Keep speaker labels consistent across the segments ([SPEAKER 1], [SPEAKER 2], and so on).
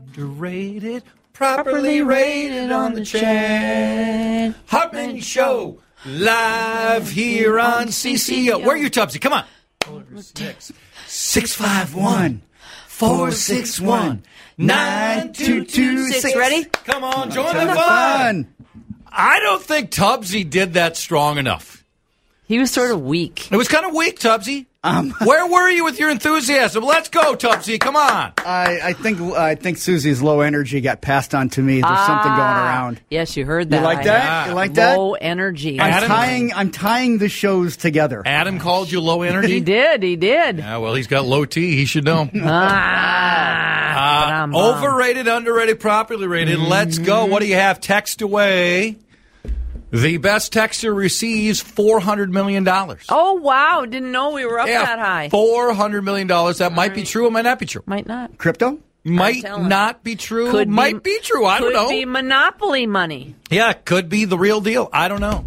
[SPEAKER 1] Underrated, properly rated on the chain. Hartman Show, live here on CCO. Where are you, Tubbsy? Come on. 651-461-9226.
[SPEAKER 2] Ready?
[SPEAKER 1] Come on, join the fun. I don't think Tubbsy did that strong enough.
[SPEAKER 2] He was sort of weak.
[SPEAKER 1] It was kind of weak, Tubbsy. Where were you with your enthusiasm? Let's go, Tubbsy. Come on.
[SPEAKER 3] I think Susie's low energy got passed on to me. There's something going around.
[SPEAKER 2] Yes, you heard that.
[SPEAKER 3] You like that? You like that?
[SPEAKER 2] Low energy.
[SPEAKER 3] I'm tying the shows together.
[SPEAKER 1] Adam called you low energy?
[SPEAKER 2] He did.
[SPEAKER 1] Yeah, well, he's got low T. He should know. Overrated, underrated, properly rated. Let's go. What do you have? Text away. The best texter receives $400 million.
[SPEAKER 2] Oh, wow. Didn't know we were up that high.
[SPEAKER 1] $400 million. That might be true. It might not be true.
[SPEAKER 2] Might not.
[SPEAKER 3] Crypto?
[SPEAKER 1] Might not be true. Might be true. I don't know.
[SPEAKER 2] Could be Monopoly money.
[SPEAKER 1] Yeah, it could be the real deal. I don't know.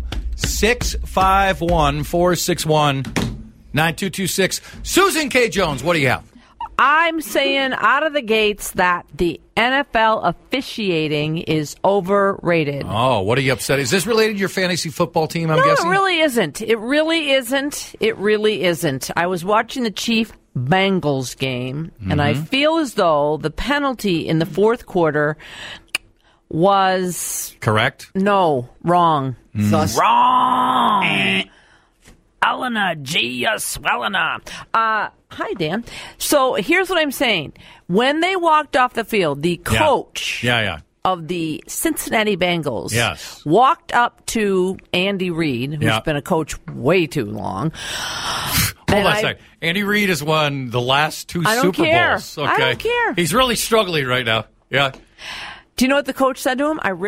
[SPEAKER 1] 651-461-9226. Susan K. Jones, what do you have?
[SPEAKER 2] I'm saying out of the gates that the NFL officiating is overrated.
[SPEAKER 1] Oh, what are you upset? Is this related to your fantasy football team, I'm guessing?
[SPEAKER 2] No, it really isn't. It really isn't. It really isn't. I was watching the Chiefs-Bengals game, and I feel as though the penalty in the fourth quarter was...
[SPEAKER 1] Correct?
[SPEAKER 2] No, wrong.
[SPEAKER 3] Sus.
[SPEAKER 2] Wrong! Elena Gia Swellena. Hi, Dan. So here's what I'm saying. When they walked off the field, the coach of the Cincinnati Bengals walked up to Andy Reid, who's been a coach way too long.
[SPEAKER 1] Hold on a second. Andy Reid has won the last two Super Bowls. Okay.
[SPEAKER 2] I don't care.
[SPEAKER 1] He's really struggling right now. Yeah.
[SPEAKER 2] Do you know what the coach said to him? I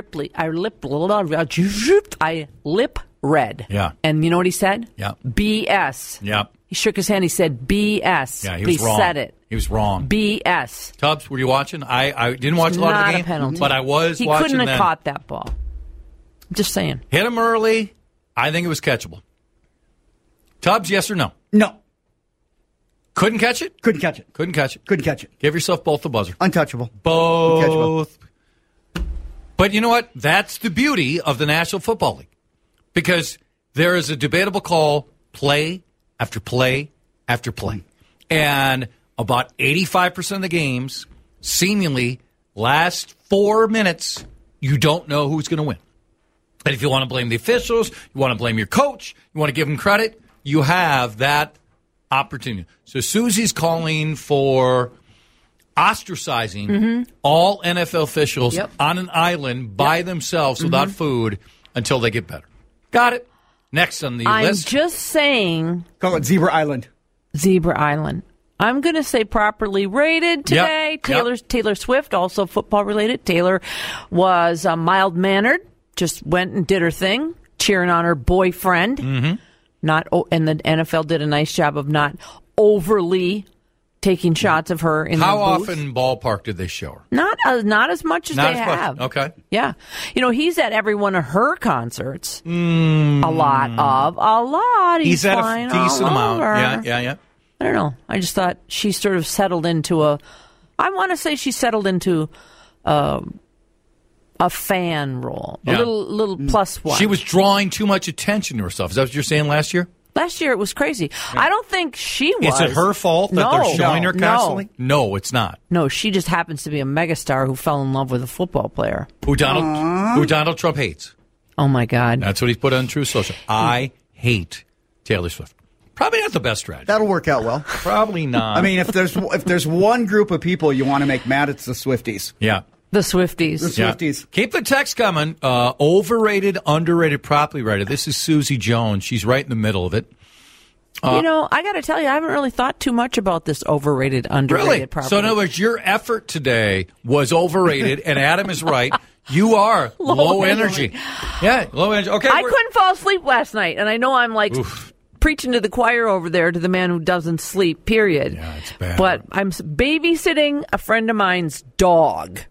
[SPEAKER 2] lip read.
[SPEAKER 1] Yeah.
[SPEAKER 2] And you know what he said?
[SPEAKER 1] Yeah.
[SPEAKER 2] BS.
[SPEAKER 1] Yeah.
[SPEAKER 2] He shook his hand. He said BS.
[SPEAKER 1] Yeah, he was wrong.
[SPEAKER 2] He said it.
[SPEAKER 1] He was wrong.
[SPEAKER 2] BS.
[SPEAKER 1] Tubbs, were you watching? I didn't watch a lot of the game,
[SPEAKER 2] penalty.
[SPEAKER 1] but I was watching.
[SPEAKER 2] He couldn't have
[SPEAKER 1] then.
[SPEAKER 2] caught that ball. I'm just saying.
[SPEAKER 1] Hit him early. I think it was catchable. Tubbs, yes or no?
[SPEAKER 3] No.
[SPEAKER 1] Couldn't catch it?
[SPEAKER 3] Couldn't catch it.
[SPEAKER 1] Couldn't catch it.
[SPEAKER 3] Couldn't catch it.
[SPEAKER 1] Give yourself both the buzzer.
[SPEAKER 3] Untouchable.
[SPEAKER 1] Both. But you know what? That's the beauty of the National Football League. Because there is a debatable call play after play after play. And about 85% of the games, seemingly, last 4 minutes, you don't know who's going to win. And if you want to blame the officials, you want to blame your coach, you want to give him credit, you have that opportunity. So Susie's calling for ostracizing all NFL officials on an island by themselves without food until they get better. Got it. Next on the list.
[SPEAKER 2] I'm just saying.
[SPEAKER 3] Call it Zebra Island.
[SPEAKER 2] Zebra Island. I'm going to say properly rated today. Taylor Swift, also football related. Taylor was mild-mannered, just went and did her thing, cheering on her boyfriend. And the NFL did a nice job of not overly taking shots of her in the booth.
[SPEAKER 1] How often ballpark did they show her?
[SPEAKER 2] Not as much as they have.
[SPEAKER 1] Okay.
[SPEAKER 2] Yeah. You know, he's at every one of her concerts. A lot.
[SPEAKER 1] He's at a decent amount. Yeah.
[SPEAKER 2] I don't know. I just thought she sort of settled into I want to say she settled into a fan role. A little plus one.
[SPEAKER 1] She was drawing too much attention to herself. Is that what you're saying last year?
[SPEAKER 2] Last year it was crazy. Yeah. I don't think she was.
[SPEAKER 1] Is it her fault that they're showing her constantly? No, it's not.
[SPEAKER 2] No, she just happens to be a megastar who fell in love with a football player.
[SPEAKER 1] Who Donald Trump hates.
[SPEAKER 2] Oh, my God.
[SPEAKER 1] That's what he's put on Truth Social. I hate Taylor Swift. Probably not the best strategy.
[SPEAKER 3] That'll work out well.
[SPEAKER 1] Probably not.
[SPEAKER 3] I mean, if there's one group of people you want to make mad, it's the Swifties.
[SPEAKER 1] Yeah.
[SPEAKER 2] The Swifties.
[SPEAKER 3] The Swifties.
[SPEAKER 1] Yeah. Keep the text coming. Overrated, underrated, properly rated. This is Susie Jones. She's right in the middle of it.
[SPEAKER 2] I got to tell you, I haven't really thought too much about this overrated, underrated, properly.
[SPEAKER 1] So in other words, your effort today was overrated, and Adam is right. You are low energy. Yeah, low energy. Okay.
[SPEAKER 2] I couldn't fall asleep last night, and I know I'm like... preaching to the choir over there to the man who doesn't sleep, period.
[SPEAKER 1] Yeah, it's bad.
[SPEAKER 2] But I'm babysitting a friend of mine's dog.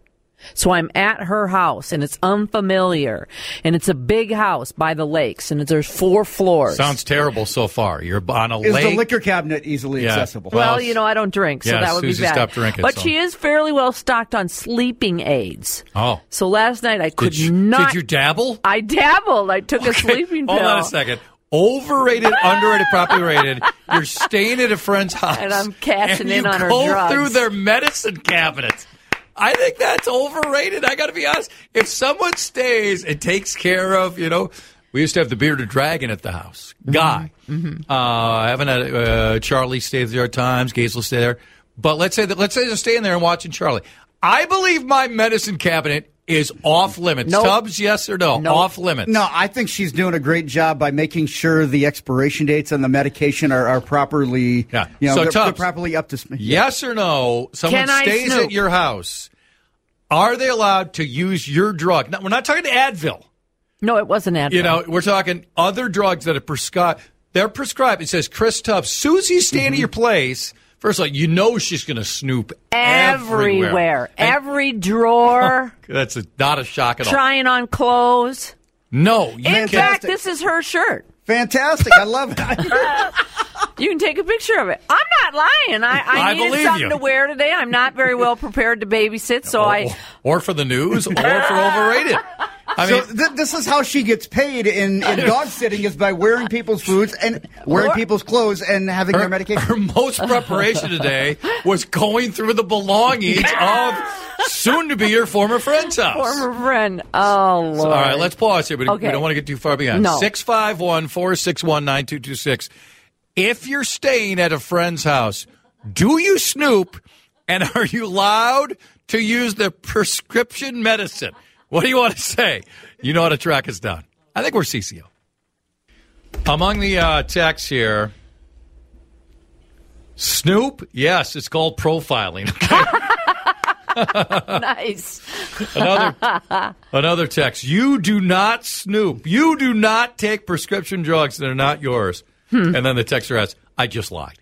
[SPEAKER 2] So I'm at her house, and it's unfamiliar, and it's a big house by the lakes, and there's 4 floors.
[SPEAKER 1] Sounds terrible so far. You're on a
[SPEAKER 3] Is
[SPEAKER 1] lake.
[SPEAKER 3] the liquor cabinet easily accessible?
[SPEAKER 2] Well, I don't drink, so that would
[SPEAKER 1] Susie
[SPEAKER 2] be bad.
[SPEAKER 1] stopped drinking,
[SPEAKER 2] but
[SPEAKER 1] so.
[SPEAKER 2] she is fairly well stocked on sleeping aids.
[SPEAKER 1] Oh.
[SPEAKER 2] So last night I could not.
[SPEAKER 1] Did you dabble?
[SPEAKER 2] I dabbled. I took a sleeping pill.
[SPEAKER 1] Hold on a second. Overrated, underrated, properly rated. You're staying at a friend's house.
[SPEAKER 2] And I'm cashing in on her
[SPEAKER 1] drugs. You
[SPEAKER 2] drugs.
[SPEAKER 1] go through their medicine cabinets. I think that's overrated. I got to be honest. If someone stays and takes care of, we used to have the bearded dragon at the house. Guy. Mm-hmm. I haven't had Charlie stay there at times. Gazel stay there. But let's say they're staying there and watching Charlie. I believe my medicine cabinet is off limits.
[SPEAKER 2] Nope.
[SPEAKER 1] Tubbs, yes or no?
[SPEAKER 2] Nope.
[SPEAKER 1] Off limits.
[SPEAKER 3] No, I think she's doing a great job by making sure the expiration dates on the medication are properly,
[SPEAKER 1] so
[SPEAKER 3] they're
[SPEAKER 1] Tubbs,
[SPEAKER 3] properly up to speed.
[SPEAKER 1] Yes or no? Someone stays at your house. Are they allowed to use your drug? Now, we're not talking Advil.
[SPEAKER 2] No, it wasn't Advil.
[SPEAKER 1] We're talking other drugs that are prescribed. They're prescribed. It says Chris Tubbs. Susie's staying at your place. First of all, she's going to snoop everywhere.
[SPEAKER 2] Every drawer.
[SPEAKER 1] That's not a shock at all.
[SPEAKER 2] Trying on clothes.
[SPEAKER 1] No.
[SPEAKER 2] In fact, this is her shirt.
[SPEAKER 3] Fantastic. I love it.
[SPEAKER 2] You can take a picture of it. I'm not lying. I needed something to wear today. I'm not very well prepared to babysit, so
[SPEAKER 1] Or for the news, or for overrated.
[SPEAKER 3] This is how she gets paid in dog sitting, is by wearing people's foods and wearing people's clothes and having their medication.
[SPEAKER 1] Her most preparation today was going through the belongings of soon-to-be your former friend's house.
[SPEAKER 2] Former friend. Oh, Lord.
[SPEAKER 1] All right, let's pause here, but
[SPEAKER 2] okay.
[SPEAKER 1] we don't want to get too far behind.
[SPEAKER 2] No.
[SPEAKER 1] 651-461-9226. If you're staying at a friend's house, do you snoop, and are you allowed to use the prescription medicine? What do you want to say? You know how to track us down. I think we're CCO. Among the texts here, snoop, yes, it's called profiling. Okay?
[SPEAKER 2] Nice.
[SPEAKER 1] Another text, you do not snoop. You do not take prescription drugs that are not yours. And then the texter asks, I just lied.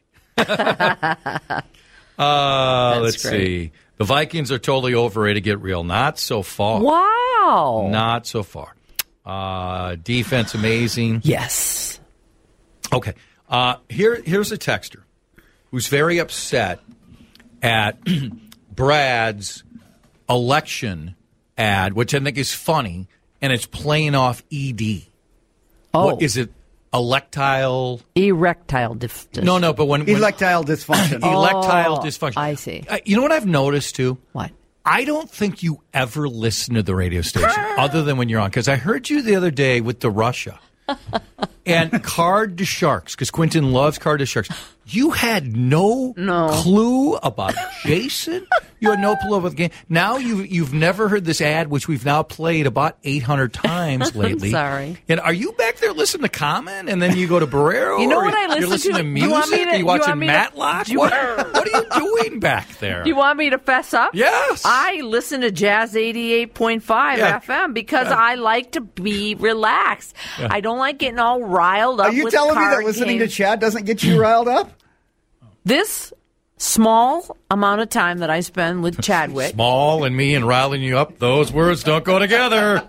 [SPEAKER 1] Let's see. The Vikings are totally overrated. Get real. Not so far.
[SPEAKER 2] Wow.
[SPEAKER 1] Not so far. Defense amazing.
[SPEAKER 2] Yes.
[SPEAKER 1] Okay. Here's a texter who's very upset at Brad's election ad, which I think is funny, and it's playing off ED.
[SPEAKER 2] Oh.
[SPEAKER 1] What is it? Erectile
[SPEAKER 2] dysfunction.
[SPEAKER 1] No, but when
[SPEAKER 3] erectile dysfunction.
[SPEAKER 1] Erectile dysfunction.
[SPEAKER 2] I see.
[SPEAKER 1] You know what I've noticed too?
[SPEAKER 2] What?
[SPEAKER 1] I don't think you ever listen to the radio station other than when you're on. Because I heard you the other day with the Russia and Card to Sharks, because Quentin loves Card to Sharks. You had no clue about Jason. You had no clue about the game. Now you've never heard this ad, which we've now played about 800 times lately.
[SPEAKER 2] Sorry.
[SPEAKER 1] And are you back there listening to Common, and then you go to Barrero?
[SPEAKER 2] You know what I listen to?
[SPEAKER 1] You're listening to music? Are you watching Matlock? What are you doing back there?
[SPEAKER 2] Do you want me to fess up?
[SPEAKER 1] Yes.
[SPEAKER 2] I listen to Jazz 88.5 FM because I like to be relaxed. Yeah. I don't like getting all riled up.
[SPEAKER 3] Are you telling me that listening to Chad doesn't get you riled up?
[SPEAKER 2] This small amount of time that I spend with Chadwick.
[SPEAKER 1] Small and me and riling you up, those words don't go together.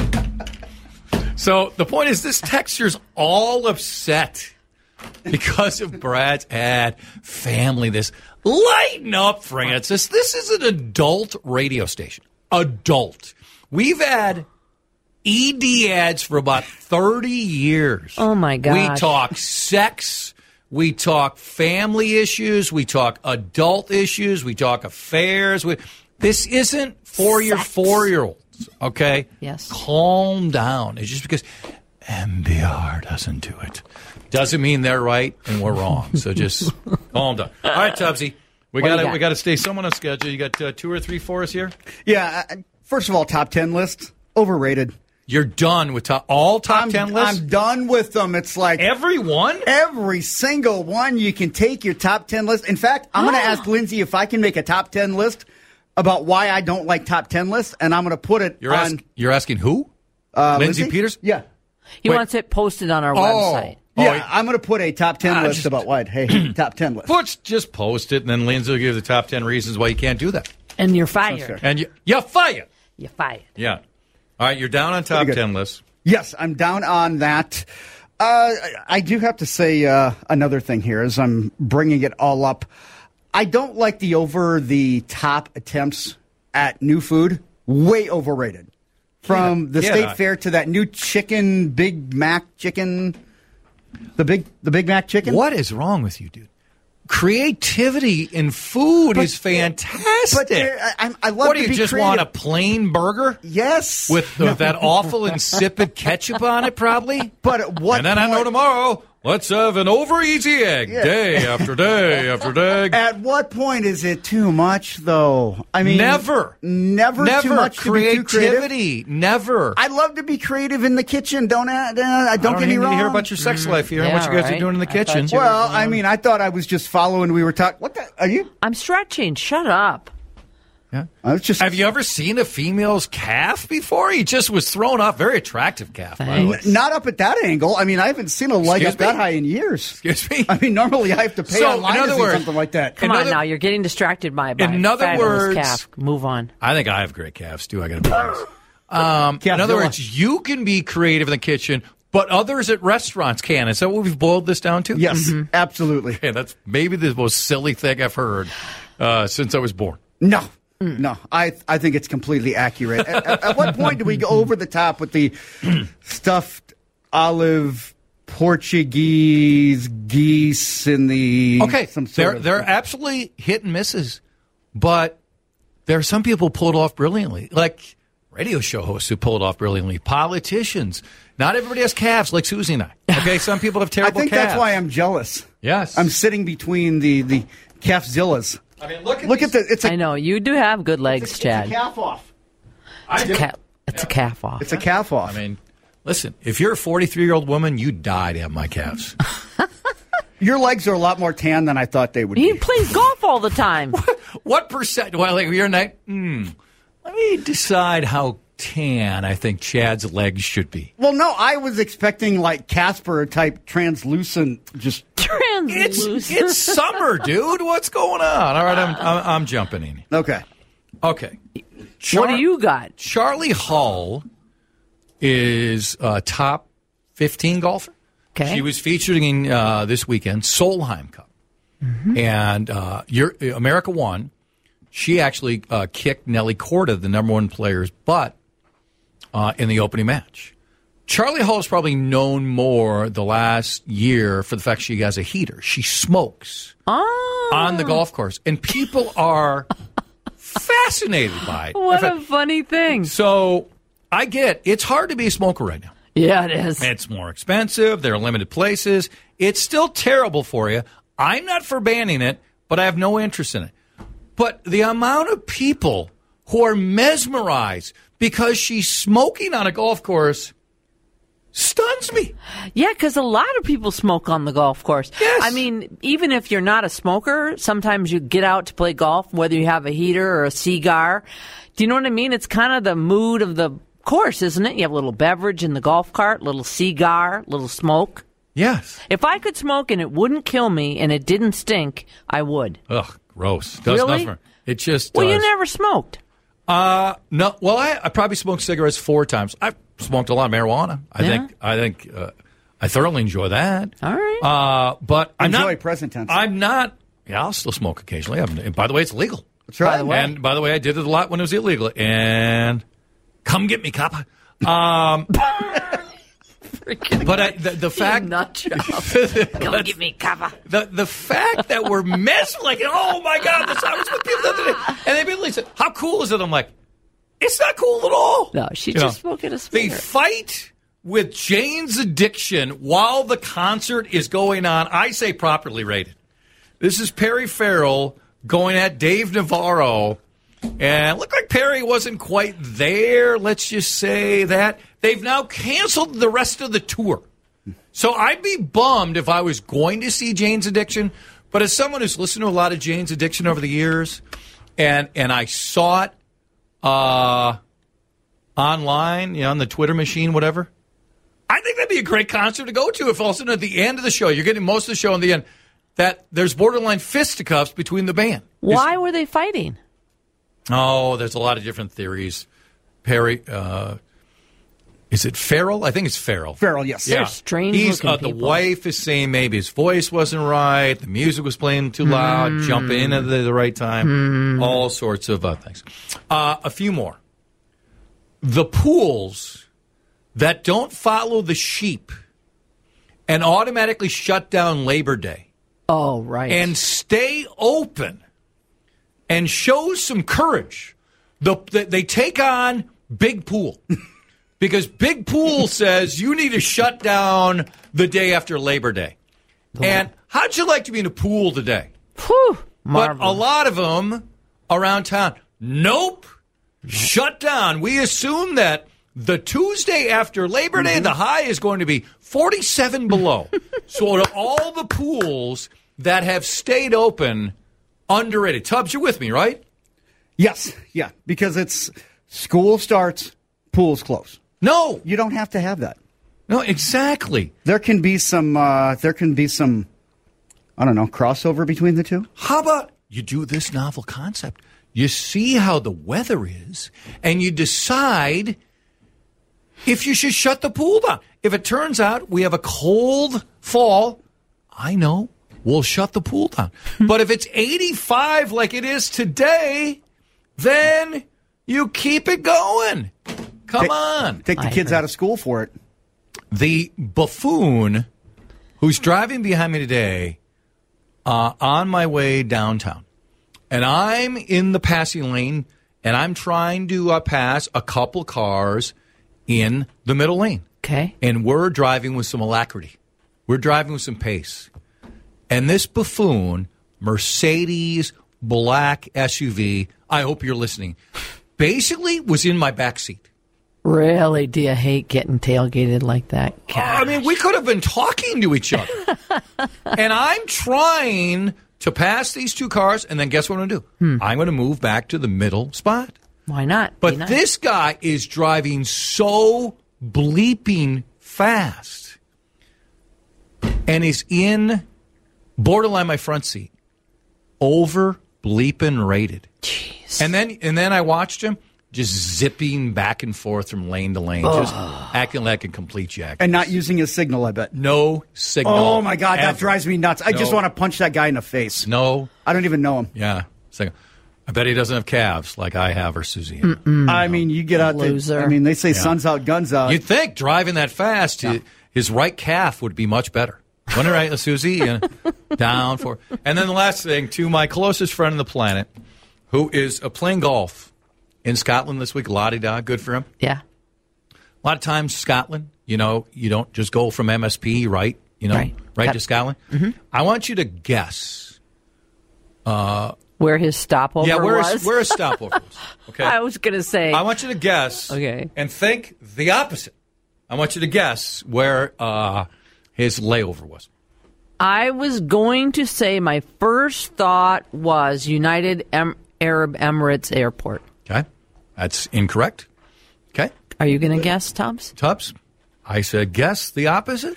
[SPEAKER 1] So the point is, this texture's all upset because of Brad's ad. Family, this. Lighten up, Francis. This is an adult radio station. Adult. We've had ED ads for about 30 years.
[SPEAKER 2] Oh, my gosh.
[SPEAKER 1] We talk sex. We talk family issues. We talk adult issues. We talk affairs. This isn't for your 4-year-olds, okay?
[SPEAKER 2] Yes.
[SPEAKER 1] Calm down. It's just because NPR doesn't do it. Doesn't mean they're right and we're wrong. So just calm down. All right, Tubbsy. We got to stay somewhat on schedule. You got 2 or 3 for us here?
[SPEAKER 3] Yeah. First of all, top 10 list, overrated.
[SPEAKER 1] You're done with all top 10 lists?
[SPEAKER 3] I'm done with them. It's like
[SPEAKER 1] every one?
[SPEAKER 3] Every single one. You can take your top 10 list. In fact, I'm going to ask Lindsay if I can make a top 10 list about why I don't like top 10 lists, and I'm going to put it
[SPEAKER 1] You're asking who? Lindsay Peters?
[SPEAKER 3] Yeah.
[SPEAKER 2] He wants it posted on our website.
[SPEAKER 3] Yeah, I'm going to put a top 10 list about why. Hey, top 10 list.
[SPEAKER 1] Just post it, and then Lindsay will give the top 10 reasons why you can't do that.
[SPEAKER 2] And you're fired.
[SPEAKER 1] And you're fired.
[SPEAKER 2] You're fired.
[SPEAKER 1] Yeah. All right, you're down on top 10 list.
[SPEAKER 3] Yes, I'm down on that. I do have to say another thing here as I'm bringing it all up. I don't like the over-the-top attempts at new food. Way overrated. From the state fair to that new chicken, Big Mac chicken, the Big Mac chicken.
[SPEAKER 1] What is wrong with you, dude? Creativity in food is fantastic.
[SPEAKER 3] But I love
[SPEAKER 1] what
[SPEAKER 3] to
[SPEAKER 1] do you
[SPEAKER 3] be
[SPEAKER 1] just
[SPEAKER 3] creative.
[SPEAKER 1] want a plain burger?
[SPEAKER 3] Yes,
[SPEAKER 1] with that awful insipid ketchup on it, probably.
[SPEAKER 3] But at what
[SPEAKER 1] and then
[SPEAKER 3] point,
[SPEAKER 1] I know tomorrow. Let's have an over-easy egg day after day after day.
[SPEAKER 3] At what point is it too much, though? I mean,
[SPEAKER 1] never
[SPEAKER 3] too much
[SPEAKER 1] creativity. Never.
[SPEAKER 3] I love to be creative in the kitchen. Don't get me wrong.
[SPEAKER 1] I don't need to hear about your sex life here and what you guys are doing in the kitchen.
[SPEAKER 3] Well, I mean, I thought I was just following. We were talking. What the? Are you?
[SPEAKER 2] I'm stretching. Shut up.
[SPEAKER 1] Yeah.
[SPEAKER 3] I was just.
[SPEAKER 1] Have you ever seen a female's calf before? He just was thrown off. Very attractive calf, by the way.
[SPEAKER 3] Not up at that angle. I mean, I haven't seen a leg up that high in years.
[SPEAKER 1] Excuse me?
[SPEAKER 3] I mean, normally I have to pay online to see something like that.
[SPEAKER 2] Come on now, you're getting distracted by
[SPEAKER 1] in other words,
[SPEAKER 2] calf. Move on.
[SPEAKER 1] I think I have great calves, too. I got to be honest. In other words, you can be creative in the kitchen, but others at restaurants can. Is that what we've boiled this down to?
[SPEAKER 3] Yes, absolutely.
[SPEAKER 1] Okay, that's maybe the most silly thing I've heard since I was born.
[SPEAKER 3] No, I think it's completely accurate. At what point do we go over the top with the stuffed olive Portuguese geese in the
[SPEAKER 1] they're absolutely hit and misses, but there are some people who pull it off brilliantly, like radio show hosts who pull it off brilliantly, politicians. Not everybody has calves like Susie and I. Okay, some people have terrible calves.
[SPEAKER 3] I think that's why I'm jealous.
[SPEAKER 1] Yes.
[SPEAKER 3] I'm sitting between the calfzillas.
[SPEAKER 1] I mean, look at
[SPEAKER 3] the.
[SPEAKER 2] I know you do have good legs, Chad.
[SPEAKER 3] It's a calf off.
[SPEAKER 2] It's a calf off.
[SPEAKER 3] It's a calf off.
[SPEAKER 1] I mean, listen, if you're a 43-year-old woman, you die to have my calves.
[SPEAKER 3] Your legs are a lot more tan than I thought they would be.
[SPEAKER 2] He plays golf all the time.
[SPEAKER 1] What percent? Well, like you're not. Let me decide how tan I think Chad's legs should be.
[SPEAKER 3] Well, no, I was expecting like Casper type translucent, just
[SPEAKER 2] translucent.
[SPEAKER 1] It's summer, dude. What's going on? All right, I'm jumping in.
[SPEAKER 3] Okay.
[SPEAKER 2] What do you got?
[SPEAKER 1] Charlie Hull is a top 15 golfer.
[SPEAKER 2] Okay.
[SPEAKER 1] She was featured in this weekend Solheim Cup, and America won. She actually kicked Nelly Korda, the number one player's butt, in the opening match. Charlie Hull is probably known more the last year for the fact she has a heater. She smokes on the golf course, and people are fascinated by it.
[SPEAKER 2] What a funny thing.
[SPEAKER 1] So I get it's hard to be a smoker right now.
[SPEAKER 2] Yeah, it is.
[SPEAKER 1] It's more expensive. There are limited places. It's still terrible for you. I'm not for banning it, but I have no interest in it. But the amount of people who are mesmerized because she's smoking on a golf course stuns me.
[SPEAKER 2] Yeah, because a lot of people smoke on the golf course.
[SPEAKER 1] Yes.
[SPEAKER 2] I mean, even if you're not a smoker, sometimes you get out to play golf, whether you have a heater or a cigar. Do you know what I mean? It's kind of the mood of the course, isn't it? You have a little beverage in the golf cart, little cigar, little smoke.
[SPEAKER 1] Yes.
[SPEAKER 2] If I could smoke and it wouldn't kill me and it didn't stink, I would.
[SPEAKER 1] Ugh, gross. Does
[SPEAKER 2] really?
[SPEAKER 1] nothing. It just
[SPEAKER 2] Well,
[SPEAKER 1] does.
[SPEAKER 2] you never smoked.
[SPEAKER 1] No. Well, I probably smoked cigarettes 4 times. I've smoked a lot of marijuana. I think I thoroughly enjoy that.
[SPEAKER 2] All right.
[SPEAKER 1] But I'm
[SPEAKER 3] Enjoy
[SPEAKER 1] not
[SPEAKER 3] present tense.
[SPEAKER 1] I'm not. Yeah, I'll still smoke occasionally. And by the way, it's legal.
[SPEAKER 3] That's right.
[SPEAKER 1] And by the way, I did it a lot when it was illegal. And come get me, copper. But the fact,
[SPEAKER 2] nut job. Come get me, cover.
[SPEAKER 1] The fact that we're like, oh my God, I was with people the other day, and they immediately said, "How cool is it?" I'm like, it's not cool at all.
[SPEAKER 2] No, she's just smoking a
[SPEAKER 1] They
[SPEAKER 2] cigarette.
[SPEAKER 1] fight with Jane's Addiction while the concert is going on. I say properly rated. This is Perry Farrell going at Dave Navarro. And it looked like Perry wasn't quite there. Let's just say that. They've now canceled the rest of the tour. So I'd be bummed if I was going to see Jane's Addiction. But as someone who's listened to a lot of Jane's Addiction over the years, and I saw it online, on the Twitter machine, whatever, I think that'd be a great concert to go to if all of a sudden at the end of the show, you're getting most of the show in the end, that there's borderline fisticuffs between the band.
[SPEAKER 2] Why were they fighting?
[SPEAKER 1] Oh, there's a lot of different theories. Perry, is it Farrell? I think it's Farrell.
[SPEAKER 3] Farrell, yes.
[SPEAKER 2] They're strange looking
[SPEAKER 1] The
[SPEAKER 2] people.
[SPEAKER 1] wife is saying maybe his voice wasn't right, the music was playing too loud, jumping in at the right time, all sorts of things. A few more. The pools that don't follow the sheep and automatically shut down Labor Day
[SPEAKER 2] Oh, right.
[SPEAKER 1] and stay open and show some courage. They take on Big Pool because Big Pool says you need to shut down the day after Labor Day. And how'd you like to be in a pool today?
[SPEAKER 2] Whew,
[SPEAKER 1] But
[SPEAKER 2] marvelous.
[SPEAKER 1] a lot of them around town, nope, shut down. We assume that the Tuesday after Labor Day, the high is going to be 47 below. So all the pools that have stayed open, underrated. Tubbs, you're with me, right?
[SPEAKER 3] Yes, yeah, because it's school starts, pools close.
[SPEAKER 1] No,
[SPEAKER 3] You don't have to have that.
[SPEAKER 1] no, exactly.
[SPEAKER 3] There can be some, I don't know, crossover between the two.
[SPEAKER 1] How about you do this novel concept? You see how the weather is, and you decide if you should shut the pool down. If it turns out we have a cold fall, I know, we'll shut the pool down. But if it's 85 like it is today, then you keep it going. Come on.
[SPEAKER 3] Take the kids out of school for it.
[SPEAKER 1] The buffoon who's driving behind me today on my way downtown, and I'm in the passing lane, and I'm trying to pass a couple cars in the middle lane.
[SPEAKER 2] Okay.
[SPEAKER 1] And we're driving with some alacrity. We're driving with some pace. And this buffoon, Mercedes black SUV, I hope you're listening, basically was in my backseat.
[SPEAKER 2] Really? Do you hate getting tailgated like that?
[SPEAKER 1] I mean, we could have been talking to each other. And I'm trying to pass these two cars, and then guess what I'm going to do? I'm going to move back to the middle spot.
[SPEAKER 2] Why not?
[SPEAKER 1] But
[SPEAKER 2] Be nice.
[SPEAKER 1] this guy is driving so bleeping fast and is in borderline my front seat. Over bleeping rated.
[SPEAKER 2] Jeez.
[SPEAKER 1] And then I watched him just zipping back and forth from lane to lane, just acting like a complete jack.
[SPEAKER 3] And not using his signal, I bet.
[SPEAKER 1] No signal.
[SPEAKER 3] Oh, my God, that
[SPEAKER 1] ever.
[SPEAKER 3] drives me nuts. I just
[SPEAKER 1] No.
[SPEAKER 3] want to punch that guy in the face.
[SPEAKER 1] No.
[SPEAKER 3] I don't even know him.
[SPEAKER 1] Yeah. Signal. I bet he doesn't have calves like I have or Susie.
[SPEAKER 3] I mean, you get out there.
[SPEAKER 2] Loser.
[SPEAKER 3] I mean, they say sun's out, guns out.
[SPEAKER 1] You'd think driving that fast, his right calf would be much better. Wasn't it right, Susie? Down for. And then the last thing, to my closest friend on the planet, who is playing golf in Scotland this week, la-di-da, good for him.
[SPEAKER 2] Yeah.
[SPEAKER 1] A lot of times, Scotland, you don't just go from MSP, right? Right
[SPEAKER 2] Yep.
[SPEAKER 1] to Scotland. Mm-hmm. I want you to guess.
[SPEAKER 2] Where his stopover was?
[SPEAKER 1] Where his stopover was. Okay.
[SPEAKER 2] I was going to say.
[SPEAKER 1] I want you to guess.
[SPEAKER 2] Okay.
[SPEAKER 1] And think the opposite. I want you to guess where his layover was.
[SPEAKER 2] I was going to say my first thought was United Arab Emirates Airport.
[SPEAKER 1] Okay. That's incorrect. Okay.
[SPEAKER 2] Are you going to guess, Tubbs?
[SPEAKER 1] Tubbs, I said guess the opposite.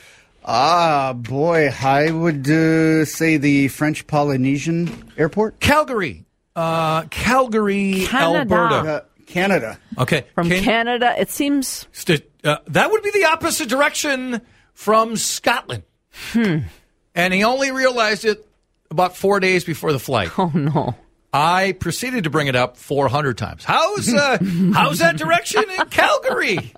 [SPEAKER 3] Boy, I would say the French Polynesian airport.
[SPEAKER 1] Calgary. Calgary,
[SPEAKER 2] Canada.
[SPEAKER 1] Alberta.
[SPEAKER 3] Canada.
[SPEAKER 1] Okay.
[SPEAKER 2] From Canada, it seems.
[SPEAKER 1] That would be the opposite direction from Scotland. And he only realized it about 4 days before the flight.
[SPEAKER 2] Oh, no.
[SPEAKER 1] I proceeded to bring it up 400 times. How's that direction in Calgary?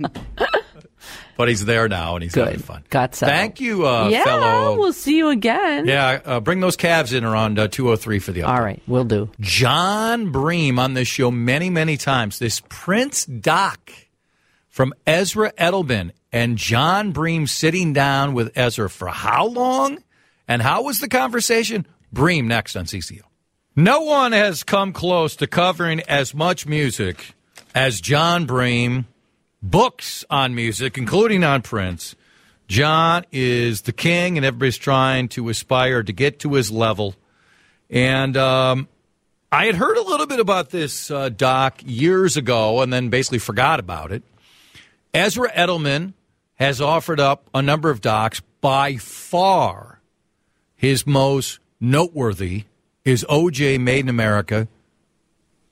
[SPEAKER 1] But he's there now, and he's
[SPEAKER 2] Good.
[SPEAKER 1] having fun.
[SPEAKER 2] Got settled.
[SPEAKER 1] Thank you,
[SPEAKER 2] Yeah,
[SPEAKER 1] fellow.
[SPEAKER 2] we'll see you again.
[SPEAKER 1] Yeah, bring those calves in around 2:03 for the update.
[SPEAKER 2] All right, we'll do.
[SPEAKER 1] John Bream on this show many, many times. This Prince doc from Ezra Edelman and John Bream sitting down with Ezra for how long? And how was the conversation? Bream next on CCO. No one has come close to covering as much music as John Bream. Books on music, including on Prince. John is the king, and everybody's trying to aspire to get to his level. And I had heard a little bit about this doc years ago and then basically forgot about it. Ezra Edelman has offered up a number of docs. By far, his most noteworthy is O.J. Made in America.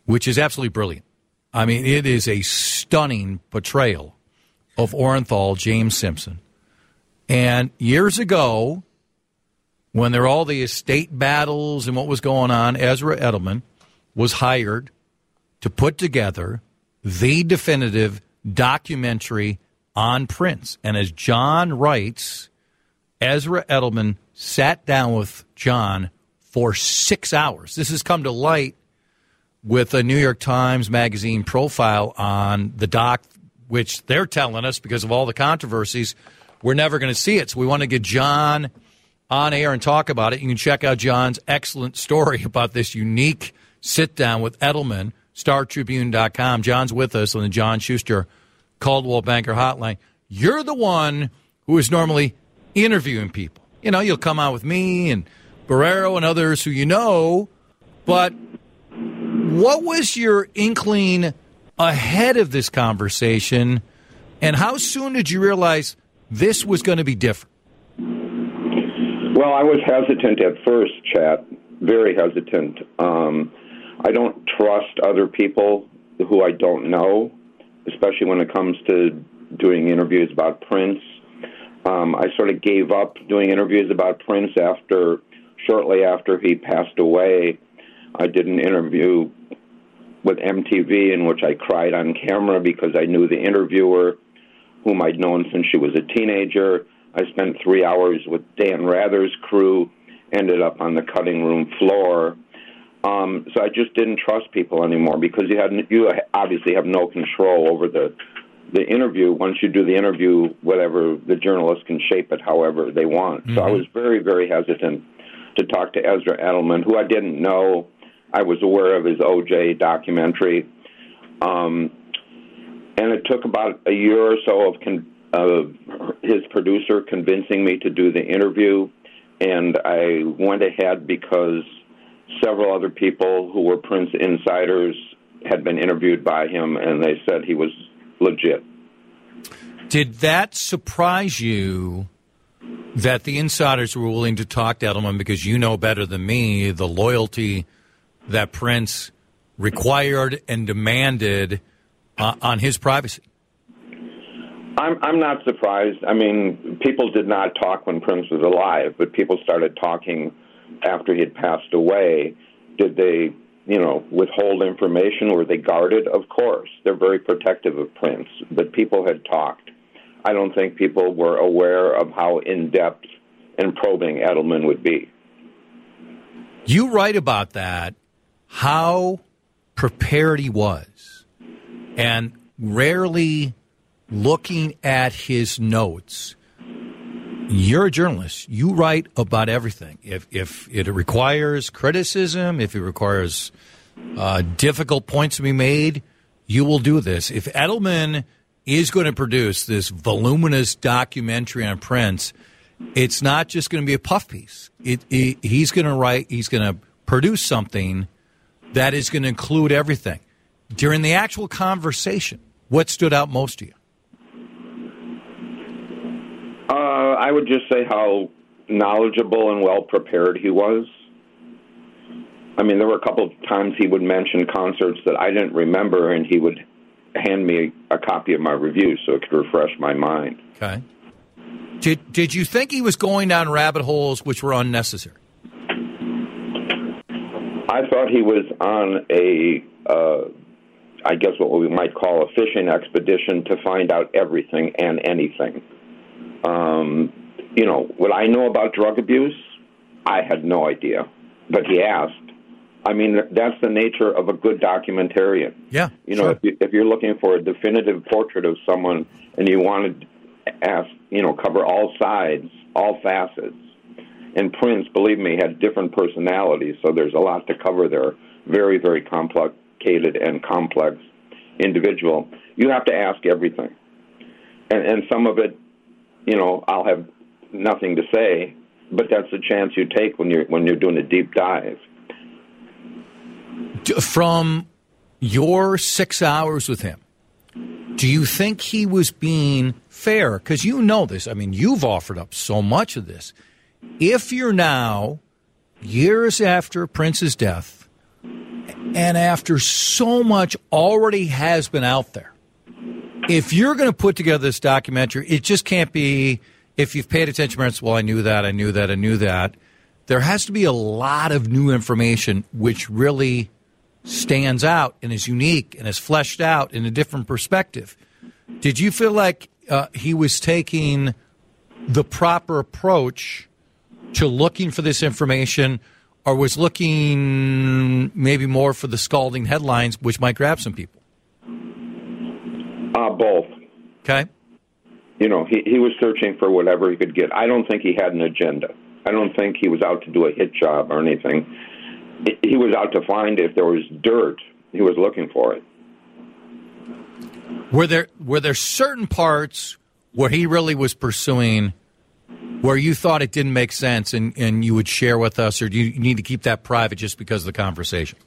[SPEAKER 1] which is absolutely brilliant. I mean, it is a stunning portrayal of Orenthal, James Simpson. And years ago, when there were all the estate battles and what was going on, Ezra Edelman was hired to put together the definitive documentary on Prince. And as John writes, Ezra Edelman sat down with John for 6 hours. This has come to light with a New York Times Magazine profile on the doc, which they're telling us because of all the controversies, we're never going to see it. So we want to get John on air and talk about it. You can check out John's excellent story about this unique sit-down with Edelman, StarTribune.com. John's with us on the John Schuster Coldwell Banker Hotline. You're the one who is normally interviewing people. You know, you'll come out with me and Barrero and others who you know, but what was your inkling ahead of this conversation, and how soon did you realize this was going to be different?
[SPEAKER 4] Well, I was hesitant at first, Chat, very hesitant. I don't trust other people who I don't know, especially when it comes to doing interviews about Prince. I sort of gave up doing interviews about Prince shortly after he passed away. I did an interview with MTV in which I cried on camera because I knew the interviewer, whom I'd known since she was a teenager. I spent 3 hours with Dan Rather's crew, ended up on the cutting room floor. So I just didn't trust people anymore because you obviously have no control over the interview. Once you do the interview, whatever, the journalist can shape it however they want. Mm-hmm. So I was very, very hesitant to talk to Ezra Edelman, who I didn't know. I was aware of his OJ documentary. And it took about a year or so of his producer convincing me to do the interview. And I went ahead because several other people who were Prince insiders had been interviewed by him, and they said he was legit.
[SPEAKER 1] Did that surprise you that the insiders were willing to talk to Edelman because you know better than me the loyalty that Prince required and demanded on his privacy?
[SPEAKER 4] I'm not surprised. I mean, people did not talk when Prince was alive, but people started talking after he had passed away. Did they, withhold information? Were they guarded? Of course. They're very protective of Prince, but people had talked. I don't think people were aware of how in-depth and probing Edelman would be.
[SPEAKER 1] You write about that, how prepared he was, and rarely looking at his notes. You're a journalist. You write about everything. If it requires criticism, if it requires difficult points to be made, you will do this. If Edelman is going to produce this voluminous documentary on Prince, it's not just going to be a puff piece. He's going to produce something that is going to include everything. During the actual conversation, what stood out most to you?
[SPEAKER 4] I would just say how knowledgeable and well-prepared he was. I mean, there were a couple of times he would mention concerts that I didn't remember, and he would hand me a copy of my review so it could refresh my mind.
[SPEAKER 1] Okay. Did you think he was going down rabbit holes which were unnecessary?
[SPEAKER 4] I thought he was on I guess what we might call a fishing expedition to find out everything and anything. What I know about drug abuse, I had no idea, but he asked. I mean, that's the nature of a good documentarian.
[SPEAKER 1] Yeah,
[SPEAKER 4] sure. If you're looking for a definitive portrait of someone and you want to ask, cover all sides, all facets, and Prince, believe me, had different personalities, so there's a lot to cover there. Very, very complicated and complex individual. You have to ask everything. And some of it, I'll have nothing to say, but that's the chance you take when you're doing a deep dive.
[SPEAKER 1] From your 6 hours with him, do you think he was being fair? Because you know this. I mean, you've offered up so much of this. If you're now, years after Prince's death, And after so much already has been out there, if you're going to put together this documentary, it just can't be, if you've paid attention, well, I knew that. There has to be a lot of new information which really stands out and is unique and is fleshed out in a different perspective. Did you feel like he was taking the proper approach to looking for this information, or was looking maybe more for the scalding headlines, which might grab some people?
[SPEAKER 4] Both.
[SPEAKER 1] Okay.
[SPEAKER 4] You know, he was searching for whatever he could get. I don't think he had an agenda. I don't think he was out to do a hit job or anything. He was out to find if there was dirt. He was looking for it.
[SPEAKER 1] Were there certain parts where he really was pursuing where you thought it didn't make sense and you would share with us, or do you need to keep that private just because of the conversation?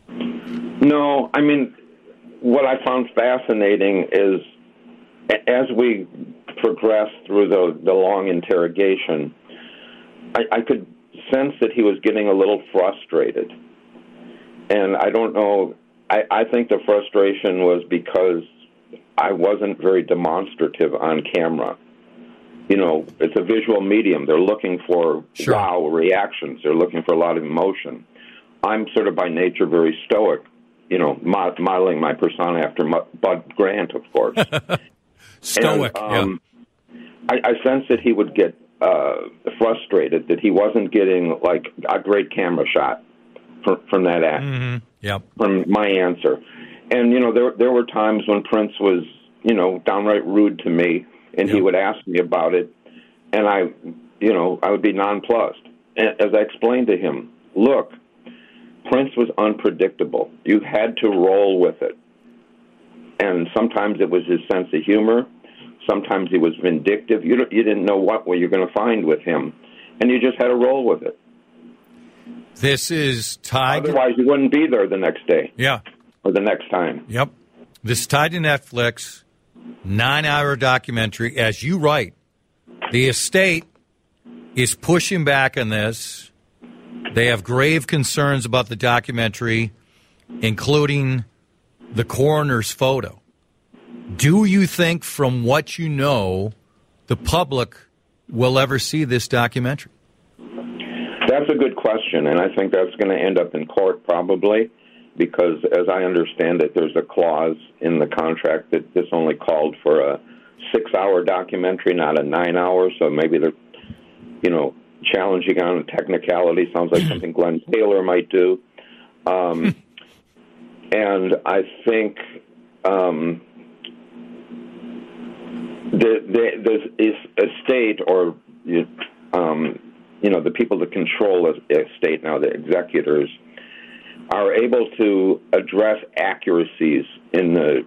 [SPEAKER 4] No, I mean, what I found fascinating is as we progressed through the long interrogation, I could sense that he was getting a little frustrated. And I don't know, I think the frustration was because I wasn't very demonstrative on camera. You know, it's a visual medium. They're looking for wow reactions. They're looking for a lot of emotion. I'm sort of by nature very stoic, you know, modeling my persona after Bud Grant, of course.
[SPEAKER 1] Stoic,
[SPEAKER 4] and, I sense that he would get frustrated that he wasn't getting, like, a great camera shot from that act, from my answer. And, you know, there were times when Prince was, you know, downright rude to me, and he would ask me about it, and I would be nonplussed. And as I explained to him, look, Prince was unpredictable. You had to roll with it. And sometimes it was his sense of humor. Sometimes he was vindictive. You didn't know what you were going to find with him, and you just had to roll with it.
[SPEAKER 1] This is tied.
[SPEAKER 4] Otherwise, you wouldn't be there the next day.
[SPEAKER 1] Yeah.
[SPEAKER 4] Or the next time.
[SPEAKER 1] Yep. This is tied to Netflix, 9-hour documentary. As you write, the estate is pushing back on this. They have grave concerns about the documentary, including the coroner's photo. Do you think, from what you know, the public will ever see this documentary?
[SPEAKER 4] That's a good question, and I think that's going to end up in court probably, because as I understand it, there's a clause in the contract that this only called for a 6-hour documentary, not a 9-hour, so maybe they're, you know, challenging on a technicality. Sounds like something Glenn Taylor might do. And I think the estate, or you know, the people that control the estate now, the executors, are able to address accuracies in the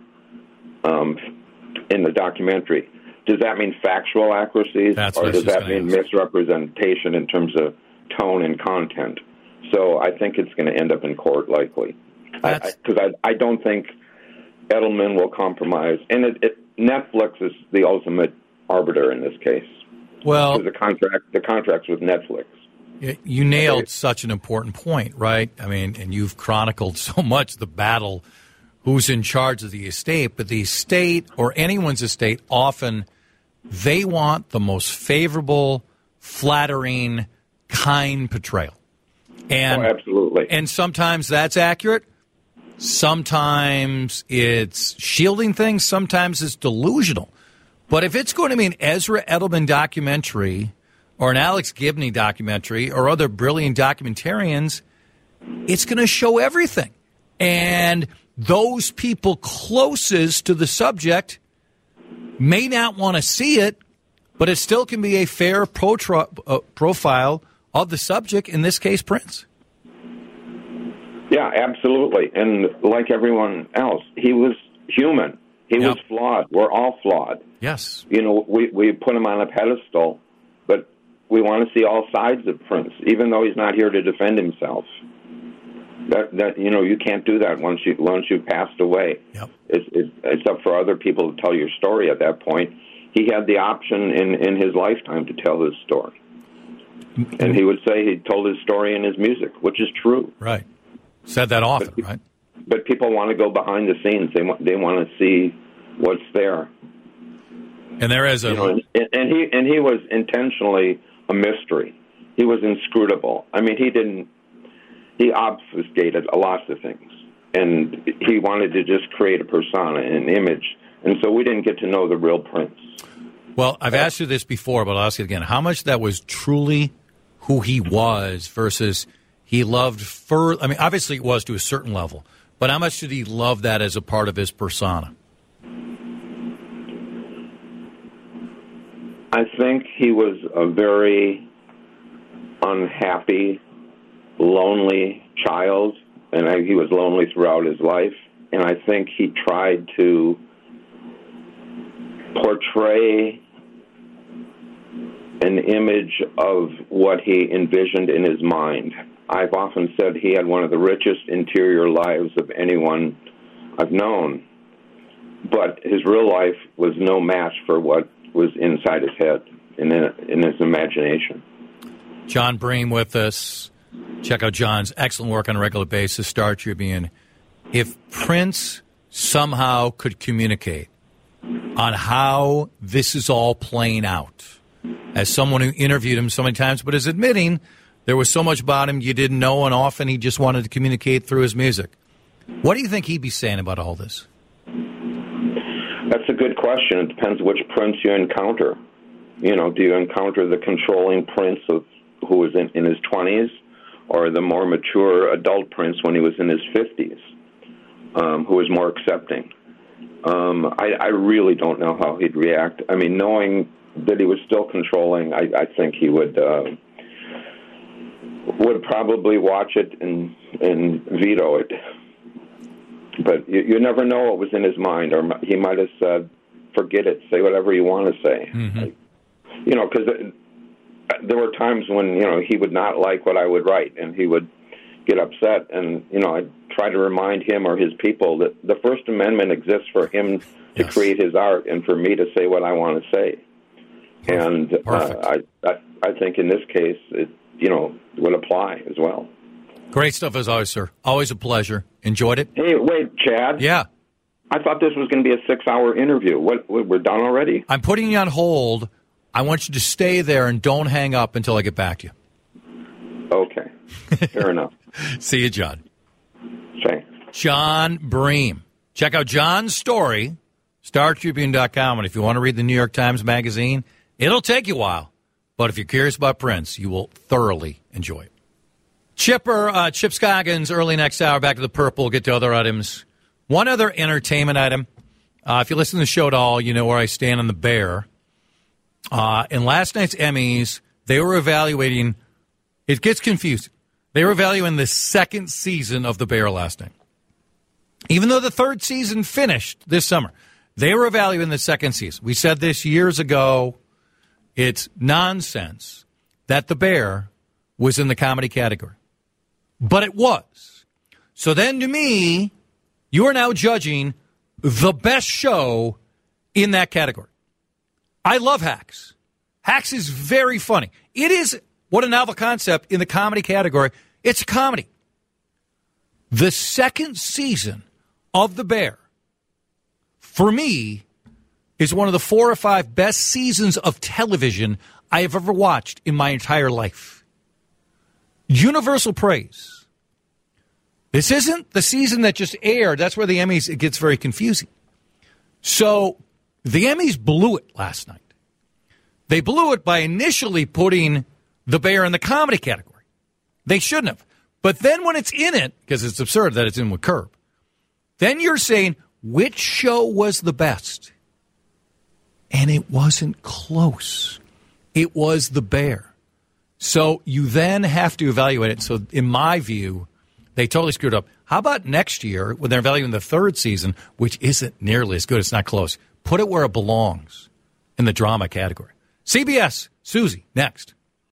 [SPEAKER 4] documentary. Does that mean factual accuracies, or does that mean misrepresentation in terms of tone and content? So I think it's going to end up in court likely, because I don't think Edelman will compromise, and Netflix is the ultimate arbiter in this case.
[SPEAKER 1] Well,
[SPEAKER 4] the contract's with Netflix.
[SPEAKER 1] You nailed such an important point, right? I mean, and you've chronicled so much the battle, who's in charge of the estate, but the estate, or anyone's estate, often they want the most favorable, flattering, kind portrayal. And,
[SPEAKER 4] absolutely.
[SPEAKER 1] And sometimes that's accurate. Sometimes it's shielding things. Sometimes it's delusional. But if it's going to be an Ezra Edelman documentary or an Alex Gibney documentary or other brilliant documentarians, it's going to show everything. And those people closest to the subject may not want to see it, but it still can be a fair profile of the subject, in this case, Prince.
[SPEAKER 4] Yeah, absolutely. And like everyone else, he was human. He was flawed. We're all flawed.
[SPEAKER 1] Yes.
[SPEAKER 4] You know, we put him on a pedestal, but we want to see all sides of Prince, even though he's not here to defend himself. That you know, you can't do that once you've passed away.
[SPEAKER 1] Yep.
[SPEAKER 4] It's up for other people to tell your story at that point. He had the option in his lifetime to tell his story. And he would say he told his story in his music, which is true.
[SPEAKER 1] Right. Said that often, right?
[SPEAKER 4] but people want to go behind the scenes. They want to see what's there.
[SPEAKER 1] And there is a,
[SPEAKER 4] and he was intentionally a mystery. He was inscrutable. I mean, he obfuscated a lot of things, and he wanted to just create a persona, an image, and so we didn't get to know the real Prince.
[SPEAKER 1] Well, I've asked you this before, but I'll ask you again. How much that was truly who he was versus he loved I mean, obviously it was to a certain level, but how much did he love that as a part of his persona?
[SPEAKER 4] I think he was a very unhappy, lonely child, and he was lonely throughout his life. And I think he tried to portray an image of what he envisioned in his mind. I've often said he had one of the richest interior lives of anyone I've known, but his real life was no match for what was inside his head, in his imagination.
[SPEAKER 1] John Bream with us. Check out John's excellent work on a regular basis, Star Tribune. If Prince somehow could communicate on how this is all playing out, as someone who interviewed him so many times, but is admitting there was so much about him you didn't know, and often he just wanted to communicate through his music. What do you think he'd be saying about all this?
[SPEAKER 4] That's a good question. It depends which Prince you encounter. Do you encounter the controlling Prince who was in his 20s, or the more mature adult Prince when he was in his 50s, who was more accepting? I really don't know how he'd react. I mean, knowing that he was still controlling, I think he would probably watch it and veto it. But you never know what was in his mind, or he might have said, "Forget it, say whatever you want to say." Mm-hmm. Because there were times when he would not like what I would write, and he would get upset. And I'd try to remind him or his people that the First Amendment exists for him to create his art, and for me to say what I want to say. And I think in this case, it would apply as well.
[SPEAKER 1] Great stuff as always, sir. Always a pleasure. Enjoyed it.
[SPEAKER 4] Hey, wait, Chad.
[SPEAKER 1] Yeah.
[SPEAKER 4] I thought this was going to be a 6-hour interview. What, we're done already?
[SPEAKER 1] I'm putting you on hold. I want you to stay there and don't hang up until I get back to you.
[SPEAKER 4] Okay. Fair enough.
[SPEAKER 1] See you, John.
[SPEAKER 4] Thanks.
[SPEAKER 1] John Bream. Check out John's story, StarTribune.com. And if you want to read the New York Times Magazine, it'll take you a while. But if you're curious about Prince, you will thoroughly enjoy it. Chip Scoggins, early next hour, back to the purple. We'll get to other items. One other entertainment item. If you listen to the show at all, you know where I stand on the Bear. In last night's Emmys, they were evaluating, it gets confusing. They were evaluating the second season of The Bear last night. Even though the third season finished this summer, they were evaluating the second season. We said this years ago. It's nonsense that The Bear was in the comedy category. But it was. So then to me, you are now judging the best show in that category. I love Hacks. Hacks is very funny. It is what a novel concept in the comedy category. It's a comedy. The second season of The Bear, for me, is one of the 4 or 5 best seasons of television I have ever watched in my entire life. Universal praise. This isn't the season that just aired. That's where the Emmys, it gets very confusing. So the Emmys blew it last night. They blew it by initially putting The Bear in the comedy category. They shouldn't have. But then when it's in it, because it's absurd that it's in with Curb, then you're saying, which show was the best? And it wasn't close. It was The Bear. So you then have to evaluate it. So in my view, they totally screwed up. How about next year when they're evaluating the third season, which isn't nearly as good, it's not close, put it where it belongs in the drama category. CBS, Susie, next.